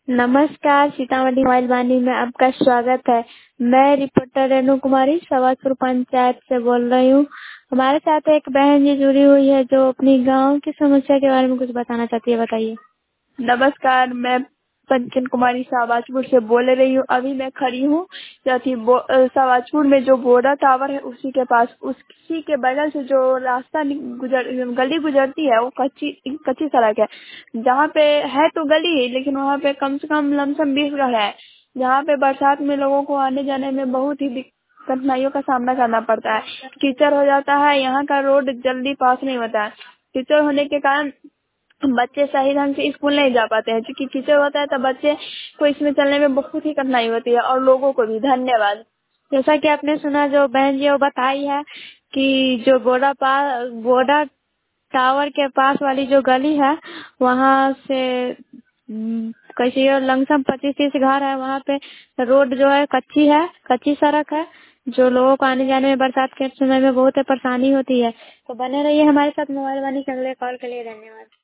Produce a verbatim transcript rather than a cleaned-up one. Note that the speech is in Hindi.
नमस्कार, सीतामढ़ी मोबाइल वाणी में आपका स्वागत है। मैं रिपोर्टर रेणु कुमारी सवाजपुर पंचायत से बोल रही हूँ। हमारे साथ एक बहन जी जुड़ी हुई है जो अपनी गांव की समस्या के बारे में कुछ बताना चाहती है। बताइए। नमस्कार, मैं पंचन कुमारी शाहबाजपुर से बोल रही हूँ। अभी मैं खड़ी हूँ शाहबाजपुर में जो बोरा टावर है उसी के पास, उसी के बगल से जो रास्ता नि- गुजर गली गुजरती है वो कच्ची कच्ची सड़क है। जहाँ पे है तो गली है लेकिन वहाँ पे कम से कम लमसम बीस घर है। जहाँ पे बरसात में लोगों को आने जाने में बहुत ही दिक- कठिनाइयों का सामना करना पड़ता है। कीचड़ हो जाता है, यहाँ का रोड जल्दी पास नहीं होता है। कीचड़ होने के कारण बच्चे सही ढंग से स्कूल नहीं जा पाते हैं, क्योंकि कीचड़ होता है तो बच्चे को इसमें चलने में बहुत ही कठिनाई होती है और लोगों को भी। धन्यवाद। जैसा कि आपने सुना, जो बहन जी वो बताई है कि जो बोरा पास बोरा टावर के पास वाली जो गली है वहाँ से हम्म, कैसे ये लमसम पच्चीस तीस घर है। वहाँ पे रोड जो है कच्ची है, कच्ची सड़क है, जो लोगों को आने जाने में बरसात के समय में बहुत परेशानी होती है। तो बने रहिए हमारे साथ मोबाइल वाणी के अगले कॉल के लिए। धन्यवाद।